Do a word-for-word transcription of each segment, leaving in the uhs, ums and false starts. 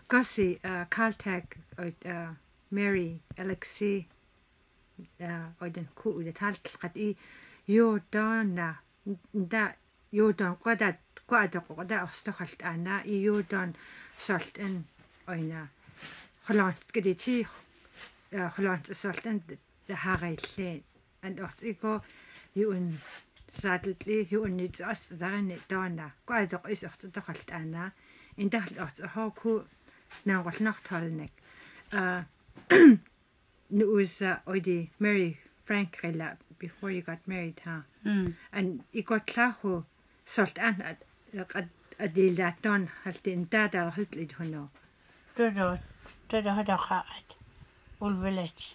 Gussie, uh, Caltech, or uh, Mary, Alexei, or den ku the tal qat I Jordan da Jordan qadat qadat qada astakhalt ana I Jordan salt en oina Holland gediti Holland salt en the haraille and ort iko you un sadly you un nit as darin dana qadat is ort takhalt ana in dal ort ha ku na wal nachtalnek uh it was uh, oidi Mary Frank rela before you got married, huh? Mm. And you got klaho salt an at at adilaton haltin dada haltlid hono. Dodo, dodo hada khaat. Ulvelet.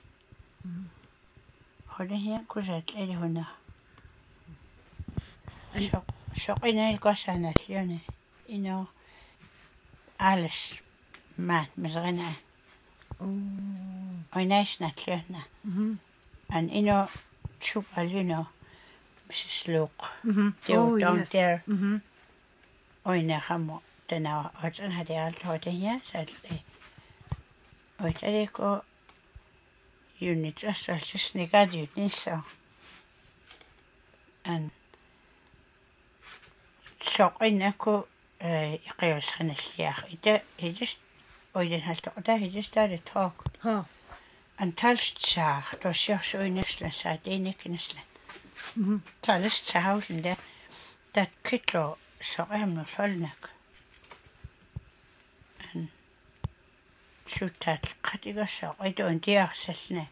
Hada hier kuzat ledi hona. Shok, shok ina il kosana tione. Ino alles man mizrena. Oh. Oina isna tiona. Mhm. And ino chup alino Missus Luke. Mhm. They were Oh down yes. there. Mhm. Oina hamo. Tena hudson hadi alto hada hier sadly. Oita ko unit just just nigad unit so. And shok ina ko iqiyos khanasliach. Ita he just oiden halto. Ita he just started talk. Huh. And talstsa, to sjach so in Island, sa det ikke in Island. Mhm. Talstsa hausen der, dat kytlo, så er han følnak. And sutat katiga så, I don't dare sesne.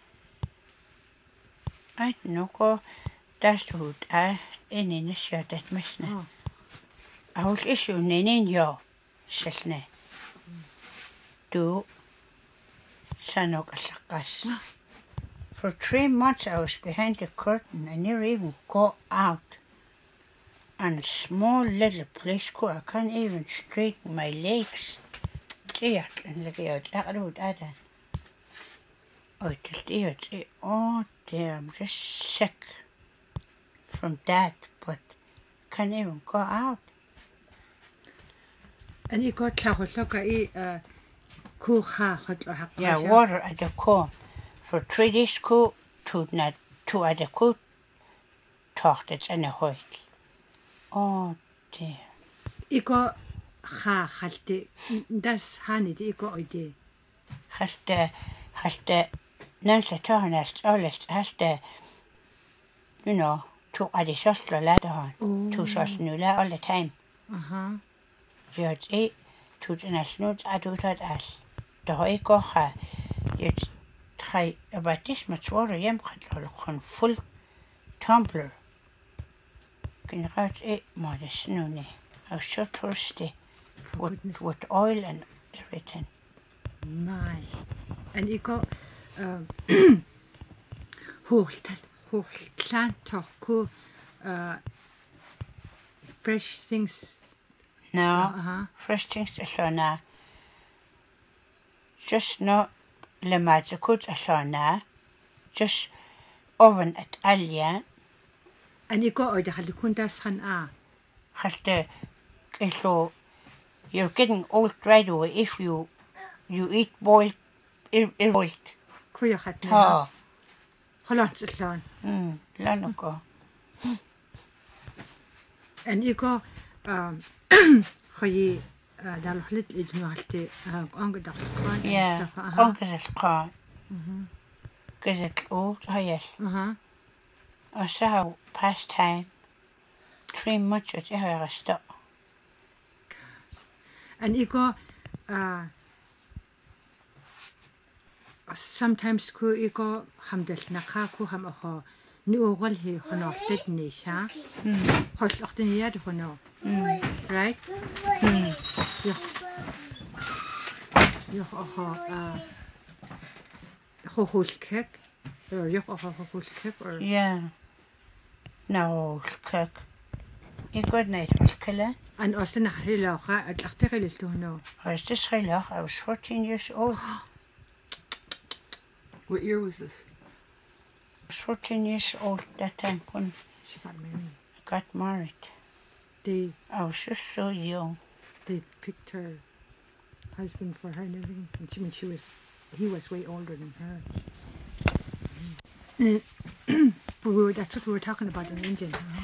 I noko, das hut er in in sjøtet mesne. Huh. Ahul isu nenin jo, sesne. Du, sanok asakas. For three months I was behind the curtain. I never even go out. And a small little place, I can't even straighten my legs. Gee, and look at that road, Ada. Oh, it's oh dear, I'm just sick from that, but can't even go out. And you got klahosoka I kuha hotlo hakka. Yeah, water at the core. For three days, ko to not to at the ko talked it's in a hoit. Oh dear. I got ha halte das hanit I got oidi. Has the has the Nancy Tornest Olist has the you know to at the social ladder on to social new all the time. Uh-huh. Judge it to the national adult as the high coha it's high about this much water yam on full tumbler. Can you catch it more the snowy? I was so thirsty with, with oil and everything. My. And you got um holt holt plant talk uh fresh things. No, Uh-huh. fresh things to show now. Just no lemats a good a show now. Just oven at alia. And you got oida halikundas han a. Has the so you're getting old right away if you you eat boiled ir ir boiled. Kuya hat na. Oh, Holland slan. hmm, lanoko. And you got um khoyi dal hlit idnualti angedacht kan Yeah, stuff. uncle is called. Because it's old, oh yes. Uh-huh. I saw pastime. Three months at your stop. And you got uh sometimes ku you got hamdel nakha ku ham ho nuogol hi honostet ni sha. Hmm. Hol ochten yad hono. Right? Hmm. Yeah. Yeah, oh, uh, hoholkek, or yeah, oh, hoholkek, or Yeah. No, cook. You good night, Killa. and Austin Hilaha at Achteril to know. I was just hello. I was fourteen years old. What year was this? I was fourteen years old that time when She got married. I got married. They I was just so young. they picked her husband for her and everything. And she, when she was, he was way older than her. Mm. But we were, that's what we were talking about in Indian. Uh-huh.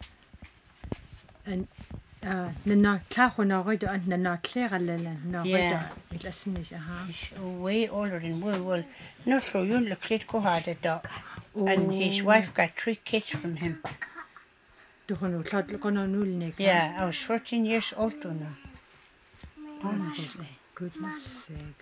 And uh, na tlacho na roida and na clear lele na roida. It listen is uh He's way older than we. Well, not so young. Look, let go hard at that. And his wife got three kids from him. Yeah, I was fourteen years old to now. Honestly. Goodness sake.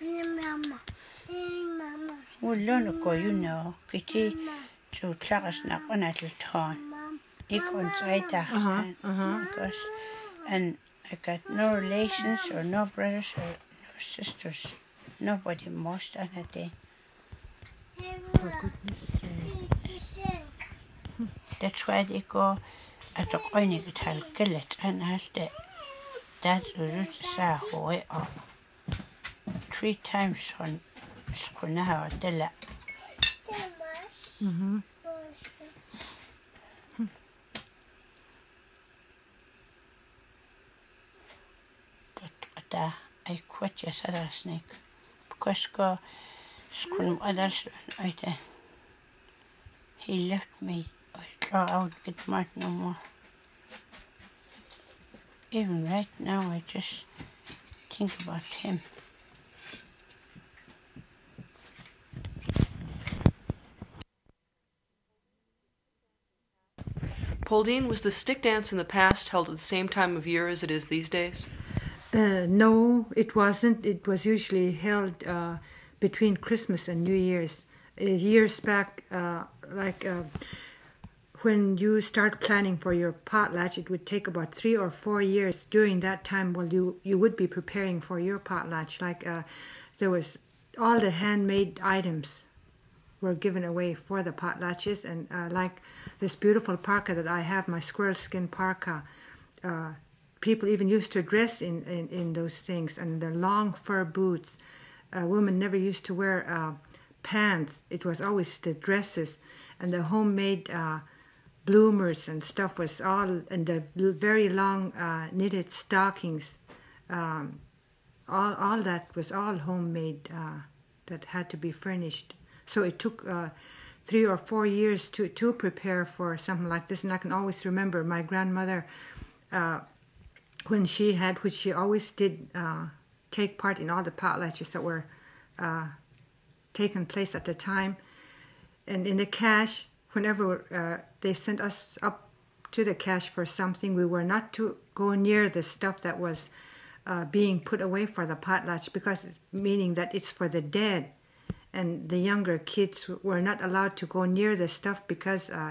Well, learn go, you know. Kitty to Charles Knapp on at the time. He couldn't say that. Because, and I got no relations or no brothers or no sisters. Nobody most on that day. For goodness sake. That's why they go at the coin of the gillet and has the that root sa way off. Three times on Skunaha Della. Mm-hmm. That I quit your other snake. Because go Skun others he left me. I thought I would get mad no more. Even right now, I just think about him. Pauline, was the stick dance in the past held at the same time of year as it is these days? Uh, no, it wasn't. It was usually held uh, between Christmas and New Year's. Uh, years back, uh, like uh, when you start planning for your potlatch, it would take about three or four years. During that time, well, you you would be preparing for your potlatch. Like uh, there was all the handmade items were given away for the potlatches, and uh, like this beautiful parka that I have, my squirrel skin parka. Uh, people even used to dress in, in, in those things, and the long fur boots. Uh, women never used to wear uh, pants. It was always the dresses, and the homemade uh, bloomers and stuff was all, and the very long uh, knitted stockings. Um, all all that was all homemade. Uh, that had to be furnished. So it took uh, three or four years to to prepare for something like this. And I can always remember my grandmother, uh, when she had, which she always did, uh, take part in all the potlatches that were uh, taking place at the time. And in the cache, whenever uh, they sent us up to the cache for something, we were not to go near the stuff that was uh, being put away for the potlatch, because it's meaning that it's for the dead. And the younger kids were not allowed to go near the stuff because uh,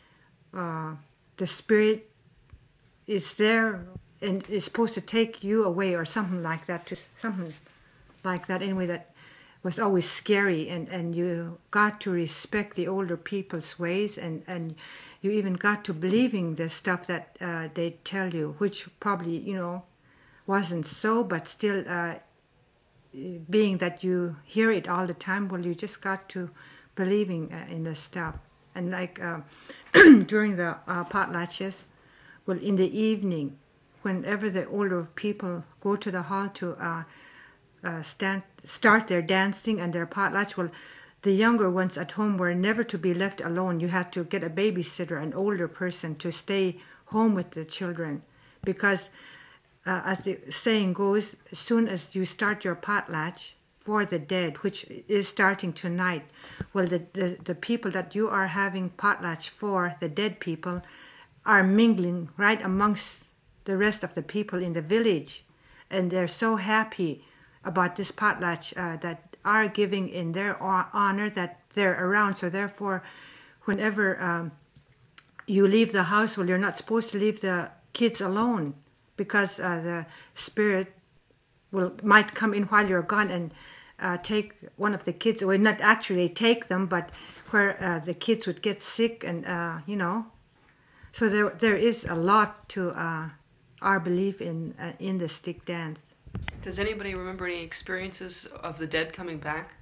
uh, the spirit is there and is supposed to take you away or something like that. To something like that anyway, that was always scary. And, and you got to respect the older people's ways, and, and you even got to believing the stuff that uh, they tell you, which probably, you know, wasn't so, but still... Uh, being that you hear it all the time, well, you just got to believing uh, in the stuff. And like uh, during the uh, potlatches, well, in the evening, whenever the older people go to the hall to uh, uh, stand, start their dancing and their potlatch, well, the younger ones at home were never to be left alone. You had to get a babysitter, an older person, to stay home with the children, because Uh, as the saying goes, as soon as you start your potlatch for the dead, which is starting tonight, well, the, the, the people that you are having potlatch for, the dead people, are mingling right amongst the rest of the people in the village. And they're so happy about this potlatch uh, that are giving in their honor that they're around. So therefore, whenever um, you leave the house, well, you're not supposed to leave the kids alone, because uh, the spirit will might come in while you're gone and uh, take one of the kids, or not actually take them, but where uh, the kids would get sick, and uh, you know. So there there is a lot to uh, our belief in uh, in the stick dance. Does anybody remember any experiences of the dead coming back?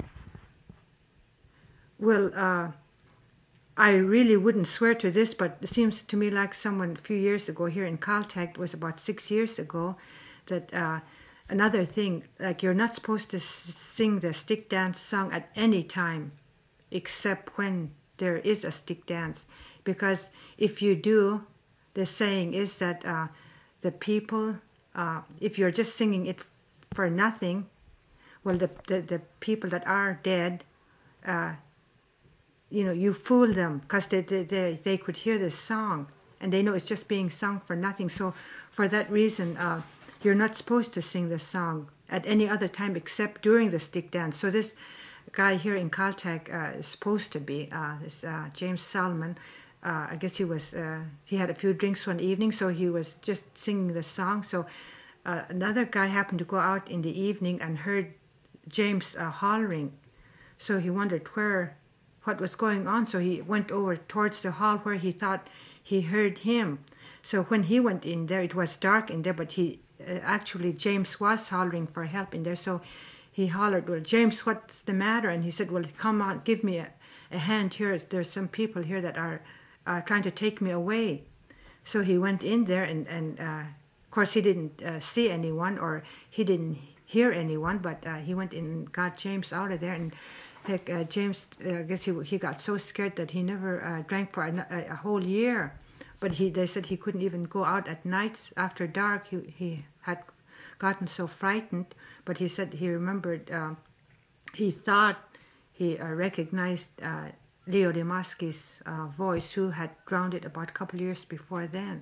Well, uh, I really wouldn't swear to this, but it seems to me like someone a few years ago here in Caltech, it was about six years ago, that uh, another thing, like you're not supposed to s- sing the stick dance song at any time except when there is a stick dance. Because if you do, the saying is that uh, the people, uh, if you're just singing it for nothing, well, the, the, the people that are dead, uh, you know, you fool them because they, they, they, they could hear this song and they know it's just being sung for nothing. So for that reason, uh, you're not supposed to sing the song at any other time except during the stick dance. So this guy here in Caltech uh, is supposed to be, uh, this uh, James Salmon, uh, I guess he was, uh, he had a few drinks one evening, so he was just singing the song. So uh, another guy happened to go out in the evening and heard James uh, hollering. So he wondered where, what was going on. So he went over towards the hall where he thought he heard him. So when he went in there, it was dark in there, but he uh, actually, James was hollering for help in there. So he hollered, well, James, what's the matter? And he said, well, come on, give me a, a hand here. There's some people here that are uh, trying to take me away. So he went in there and, and uh, of course he didn't uh, see anyone or he didn't hear anyone, but uh, he went in and got James out of there. And heck, uh, James, uh, I guess he, he got so scared that he never uh, drank for a, a, a whole year. But he, they said he couldn't even go out at nights after dark. He, he had gotten so frightened. But he said he remembered, uh, he thought he uh, recognized uh, Leo Demaski's uh, voice, who had drowned it about a couple years before then.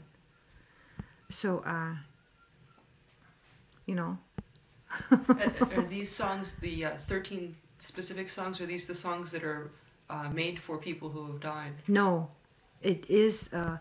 So, uh, you know. are, are these songs the uh, thirteen specific songs? Are these the songs that are uh, made for people who have died? No, it is uh,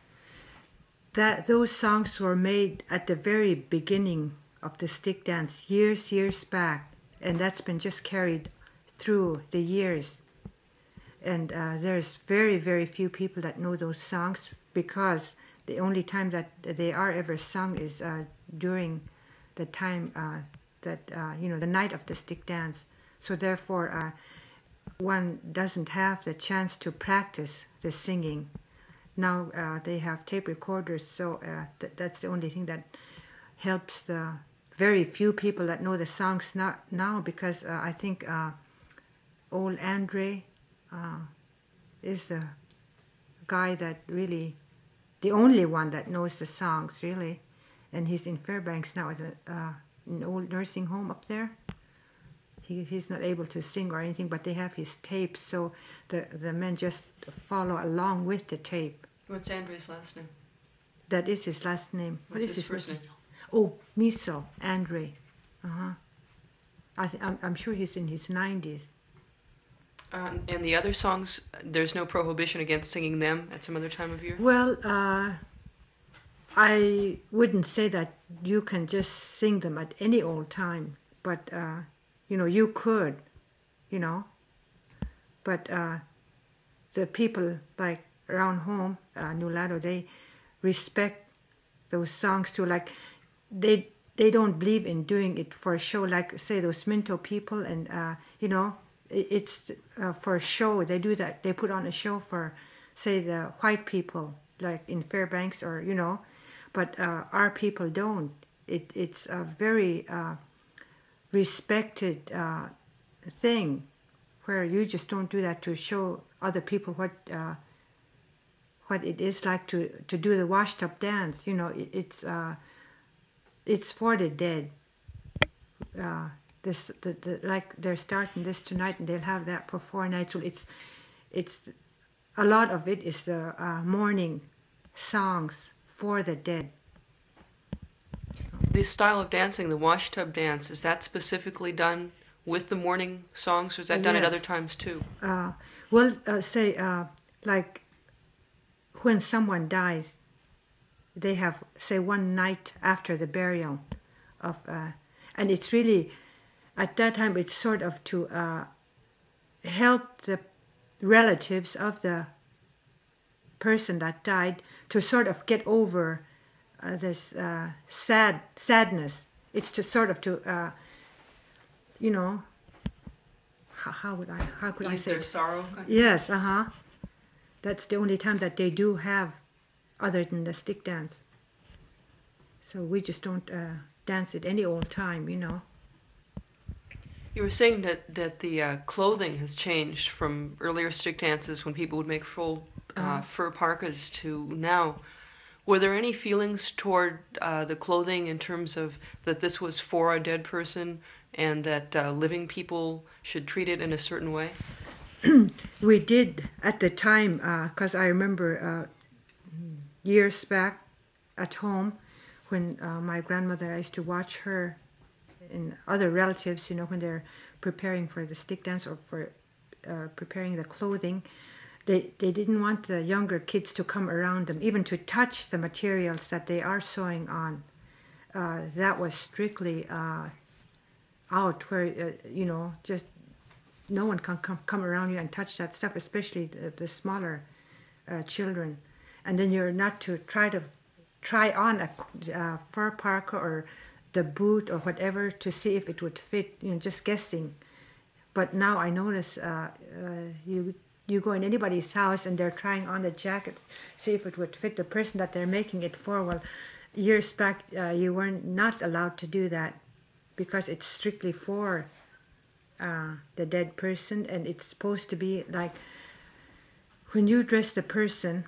that those songs were made at the very beginning of the stick dance, years, years back, and that's been just carried through the years. And uh, there's very, very few people that know those songs because the only time that they are ever sung is uh, during the time uh, that, uh, you know, the night of the stick dance. So therefore, uh, one doesn't have the chance to practice the singing. Now uh, they have tape recorders, so uh, th- that's the only thing that helps the very few people that know the songs not now, because uh, I think uh, old Andre uh, is the guy that really, the only one that knows the songs really, and he's in Fairbanks now at a, uh, an old nursing home up there. He, he's not able to sing or anything, but they have his tapes, so the, the men just follow along with the tape. What's Andre's last name? That is his last name. What's What is his his first first name? Oh, Miso, Andre. Uh-huh. I th- I'm, I'm sure he's in his nineties. Uh, and the other songs, there's no prohibition against singing them at some other time of year? Well, uh, I wouldn't say that you can just sing them at any old time, but, uh, you know, you could, you know. But uh, the people, like, around home, uh, Nulato, they respect those songs too. Like, they they don't believe in doing it for a show, like, say, those Minto people, and, uh, you know, it, it's uh, for a show. They do that. They put on a show for, say, the white people, like in Fairbanks, or, you know, but uh, our people don't. It It's a very uh, respected uh, thing, where you just don't do that to show other people what uh, what it is like to, to do the washed up dance. You know, it, it's uh, it's for the dead. Uh, this the, the like they're starting this tonight, and they'll have that for four nights. So it's it's a lot of it is the uh, morning songs for the dead. This style of dancing, the wash tub dance, is that specifically done with the morning songs, or is that done at Yes. other times too? Uh, well, uh, say uh, like when someone dies, they have, say, one night after the burial of, uh, and it's really at that time it's sort of to uh, help the relatives of the person that died to sort of get over uh, this uh, sad sadness. It's to sort of to uh, you know, how, how would I how could I Use say their it? sorrow? Kind of? Yes, uh huh. That's the only time that they do have, other than the stick dance. So we just don't uh, dance at any old time, you know. You were saying that, that the uh, clothing has changed from earlier stick dances when people would make full uh, Uh-huh. fur parkas to now. Were there any feelings toward uh, the clothing in terms of that this was for a dead person and that uh, living people should treat it in a certain way? We did at the time, because I remember uh, years back at home when uh, my grandmother, I used to watch her and other relatives, you know, when they're preparing for the stick dance or for uh, preparing the clothing. They, they didn't want the younger kids to come around them, even to touch the materials that they are sewing on. Uh, that was strictly uh, out, where, uh, you know, just no one can come, come around you and touch that stuff, especially the, the smaller uh, children. And then you're not to try to try on a uh, fur parka or the boot or whatever to see if it would fit, you know, just guessing. But now I notice uh, uh, you you go in anybody's house and they're trying on the jacket, see if it would fit the person that they're making it for. Well, years back uh, you were not allowed to do that because it's strictly for uh, the dead person, and it's supposed to be like when you dress the person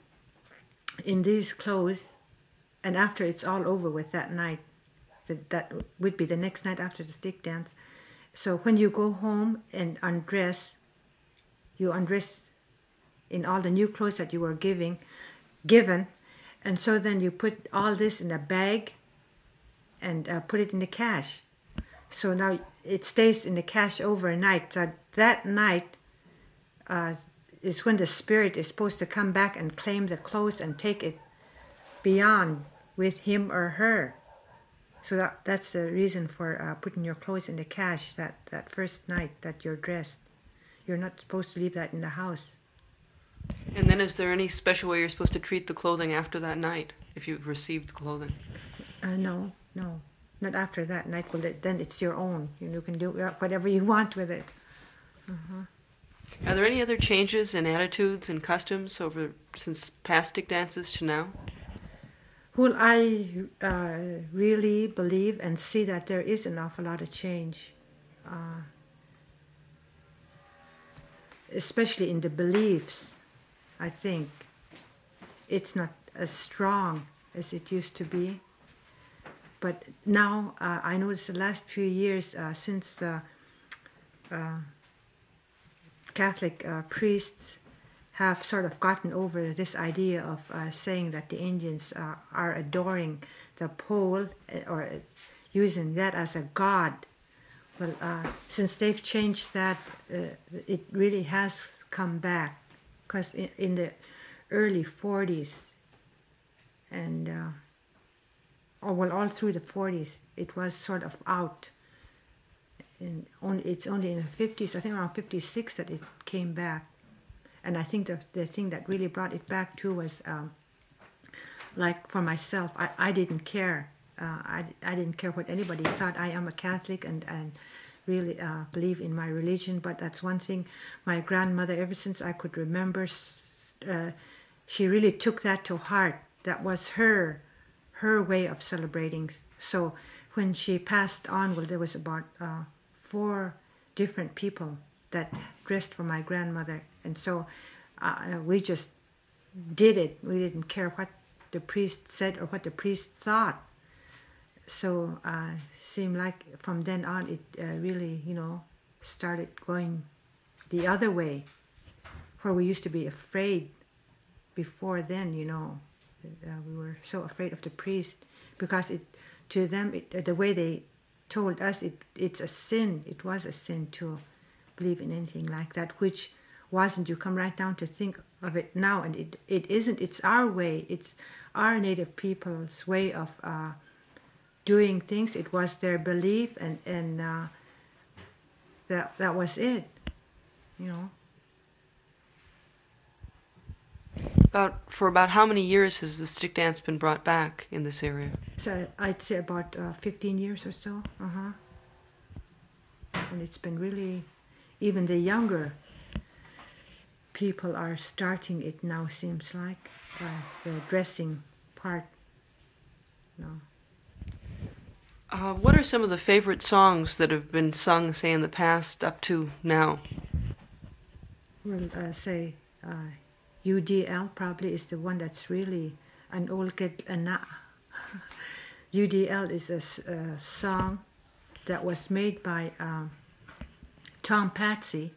in these clothes, and after it's all over with that night, that, that would be the next night after the stick dance. So when you go home and undress, you undress in all the new clothes that you were giving, given, and so then you put all this in a bag and uh, put it in the cash. So now it stays in the cash overnight. So that night uh, is when the spirit is supposed to come back and claim the clothes and take it beyond with him or her. So that, that's the reason for uh, putting your clothes in the cash that, that first night that you're dressed. You're not supposed to leave that in the house. And then is there any special way you're supposed to treat the clothing after that night, if you've received the clothing? Uh, no, no, not after that night. Well, then it's your own. You can do whatever you want with it. Uh-huh. Are there any other changes in attitudes and customs over since past stick dances to now? Well, I uh, really believe and see that there is an awful lot of change, uh, especially in the beliefs. I think it's not as strong as it used to be. But now uh, I notice the last few years uh, since the uh, Catholic uh, priests have sort of gotten over this idea of uh, saying that the Indians uh, are adoring the pole or using that as a god. Well, uh, since they've changed that, uh, it really has come back. Because in, in the early forties and uh, oh, well, all through the forties, it was sort of out. And only, it's only in the fifties, I think around fifty-six, that it came back. And I think the, the thing that really brought it back too was, um, like for myself, I, I didn't care. Uh, I, I didn't care what anybody thought. I am a Catholic and, and really uh, believe in my religion, but that's one thing. My grandmother, ever since I could remember, uh, she really took that to heart. That was her, her way of celebrating. So when she passed on, well, there was about uh, four different people that dressed for my grandmother, and so uh, we just did it. We didn't care what the priest said or what the priest thought. So uh, seemed like from then on it uh, really, you know, started going the other way, where we used to be afraid before then, you know. Uh, we were so afraid of the priest because it, to them, it, the way they told us, it it's a sin. It was a sin to believe in anything like that, which wasn't. You come right down to think of it now, and it, it isn't. It's our way. It's our native people's way of uh, doing things. It was their belief, and and uh, that that was it, you know. About for about how many years has the stick dance been brought back in this area? So I'd say about uh, fifteen years or so. Uh huh. And it's been really, even the younger people are starting it now. Seems like uh, the dressing part. No. Uh, what are some of the favorite songs that have been sung, say, in the past up to now? Well, uh, say uh, U D L probably is the one that's really an old get ana. U D L is a, s- a song that was made by um, Tom Patsy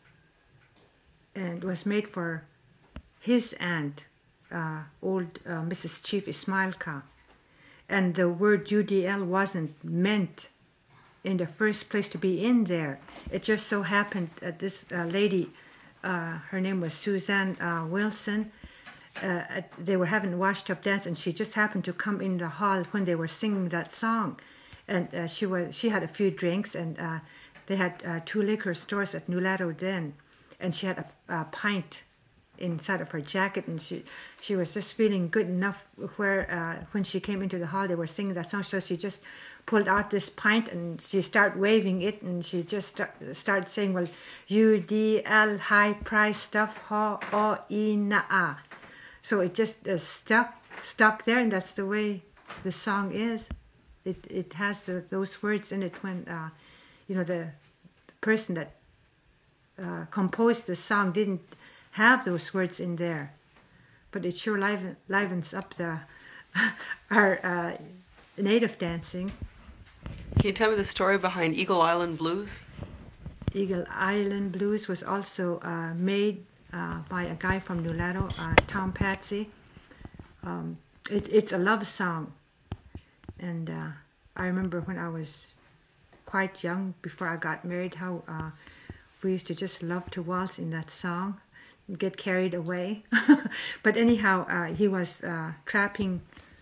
and was made for his aunt, uh, old uh, Missus Chief Ismailka. And the word U D L wasn't meant in the first place to be in there. It just so happened that this uh, lady, uh, her name was Suzanne uh, Wilson, uh, at- they were having a washed up dance, and she just happened to come in the hall when they were singing that song. And uh, she was she had a few drinks, and uh, they had uh, two liquor stores at Nulato then, and she had a, a pint inside of her jacket, and she she was just feeling good enough where uh, when she came into the hall they were singing that song, so she just pulled out this pint and she started waving it, and she just start, started saying, well, U D L high price stuff ha o I na a. So it just uh, stuck stuck there, and that's the way the song is. It it has the, those words in it when uh, you know the person that uh, composed the song didn't have those words in there, but it sure liven, livens up the our uh, native dancing. Can you tell me the story behind Eagle Island Blues? Eagle Island Blues was also uh, made uh, by a guy from Nulato, uh, Tom Patsy. Um, it, it's a love song, and uh, I remember when I was quite young, before I got married, how uh, we used to just love to waltz in that song, get carried away. But anyhow, uh, he was uh, trapping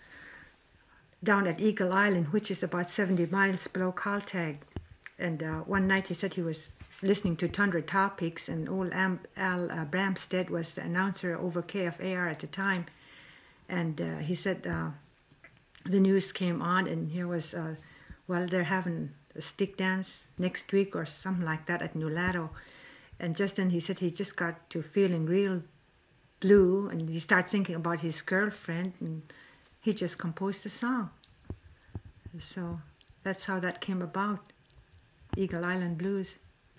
down at Eagle Island, which is about seventy miles below Caltag. And uh, one night he said he was listening to Tundra Topics, and old Am- Al uh, Bramstead was the announcer over K F A R at the time. And uh, he said uh, the news came on, and here was, uh, well, they're having a stick dance next week or something like that at Nulato. And just then he said he just got to feeling real blue, and he started thinking about his girlfriend, and he just composed a song. So that's how that came about, Eagle Island Blues.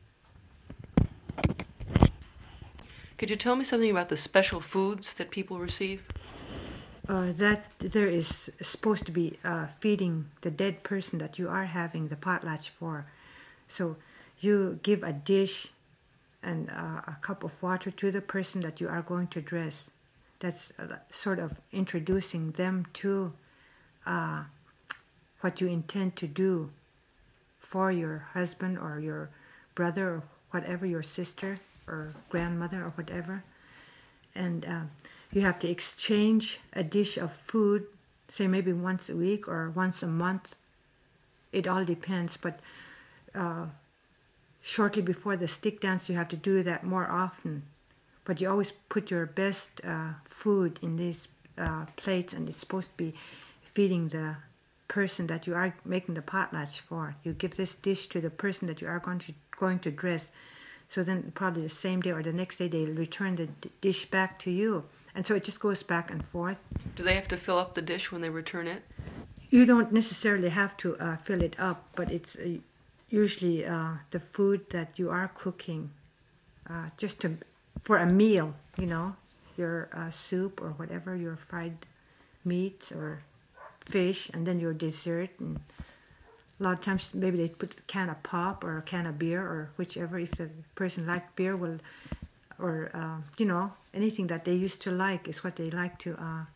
Could you tell me something about the special foods that people receive? Uh, that there is supposed to be uh, feeding the dead person that you are having the potlatch for. So you give a dish and uh, a cup of water to the person that you are going to dress. That's uh, sort of introducing them to uh, what you intend to do for your husband or your brother or whatever, your sister or grandmother or whatever. And uh, you have to exchange a dish of food, say maybe once a week or once a month. It all depends, but uh, shortly before the stick dance, you have to do that more often. But you always put your best uh, food in these uh, plates, and it's supposed to be feeding the person that you are making the potlatch for. You give this dish to the person that you are going to going to dress. So then probably the same day or the next day they'll return the d- dish back to you. And so it just goes back and forth. Do they have to fill up the dish when they return it? You don't necessarily have to uh, fill it up, but it's uh, usually uh, the food that you are cooking uh, just to for a meal, you know, your uh, soup or whatever, your fried meats or fish, and then your dessert. And a lot of times maybe they put a can of pop or a can of beer or whichever. If the person liked beer, will or uh, you know, anything that they used to like is what they like to uh,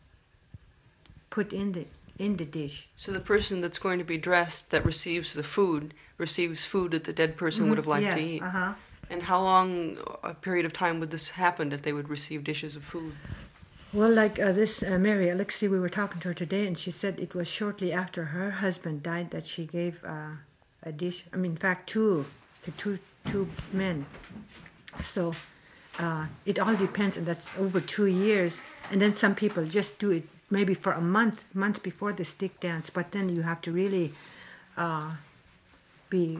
put in the in the dish. So the person that's going to be dressed that receives the food receives food that the dead person would have liked yes, to eat. uh-huh. And how long a period of time would this happen that they would receive dishes of food? Well, like uh, this uh, Mary Alexi, we were talking to her today, and she said it was shortly after her husband died that she gave uh, a dish. I mean, in fact, two to two two men. So uh, it all depends, and that's over two years. And then some people just do it maybe for a month, month before the stick dance. But then you have to really uh, be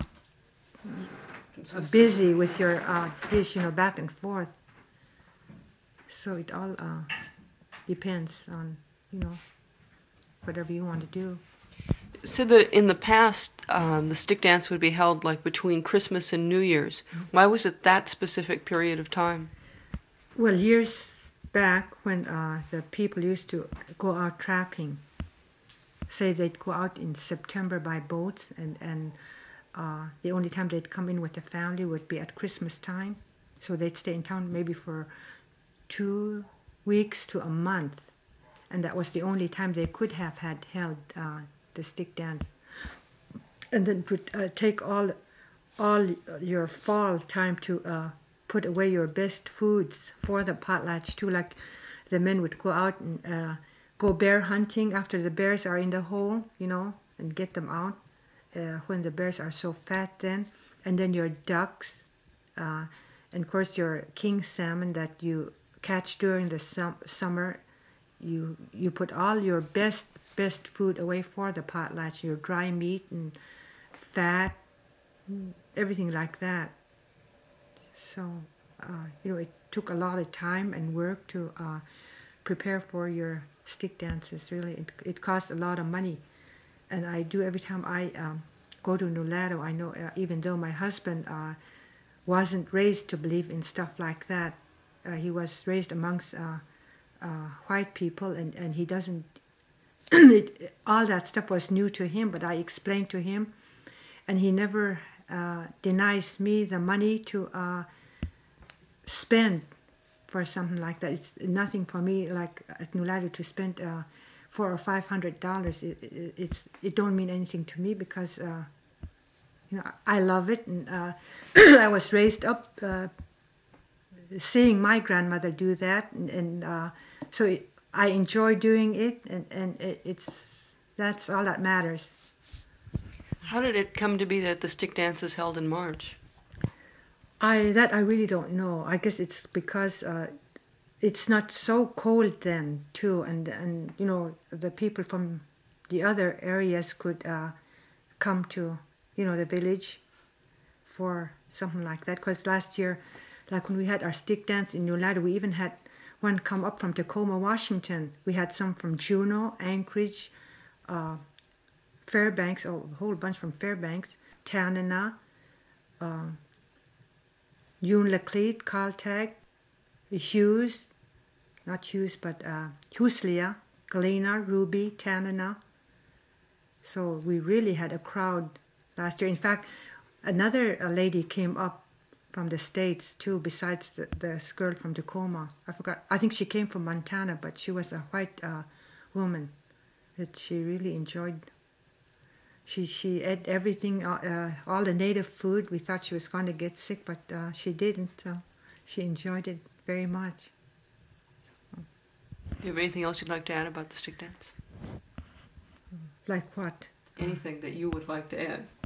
busy with your uh, dish, you know, back and forth. So it all uh, depends on, you know, whatever you want to do. said that in the past, um, the stick dance would be held like between Christmas and New Year's. Why was it that specific period of time? Well, years back when uh, the people used to go out trapping, say they'd go out in September by boats, and, and uh, the only time they'd come in with the family would be at Christmas time. So they'd stay in town maybe for two weeks to a month. And that was the only time they could have had held uh, the stick dance. And then to uh, take all, all your fall time to uh, put away your best foods for the potlatch too. Like the men would go out and uh, go bear hunting after the bears are in the hole, you know, and get them out uh, when the bears are so fat then. And then your ducks, uh, and of course your king salmon that you catch during the sum- summer. You you put all your best best food away for the potlatch, your dry meat and fat, everything like that. So, uh, you know, it took a lot of time and work to uh, prepare for your stick dances, really. It, it costs a lot of money. And I do every time I um, go to Nulato, I know uh, even though my husband uh, wasn't raised to believe in stuff like that, uh, he was raised amongst uh, uh, white people, and, and he doesn't, it, all that stuff was new to him, but I explained to him, and he never uh, denies me the money to uh, spend for something like that. It's nothing for me, like at Nulato, to spend uh, four or five hundred dollars. It, it, it's it don't mean anything to me because uh, you know I love it, and uh, I was raised up uh, seeing my grandmother do that, and, and uh, so it, I enjoy doing it, and and it, it's that's all that matters. How did it come to be that the stick dance is held in March? I that I really don't know. I guess it's because uh, it's not so cold then too, and and you know the people from the other areas could uh, come to you know the village for something like that. Because last year, like when we had our stick dance in Nulato, we even had one come up from Tacoma, Washington. We had some from Juneau, Anchorage, uh, Fairbanks, oh, a whole bunch from Fairbanks, Tanana, uh, Unalakleet, Caltech, Hughes, not Hughes, but uh, Huslea, Galena, Ruby, Tanana. So we really had a crowd last year. In fact, another uh, lady came up from the States too, besides the, this girl from Tacoma. I forgot. I think she came from Montana, but she was a white uh, woman that she really enjoyed. She she ate everything, uh, uh, all the native food. We thought she was going to get sick, but uh, she didn't. So she enjoyed it very much. Do you have anything else you'd like to add about the stick dance? Like what? Anything that you would like to add?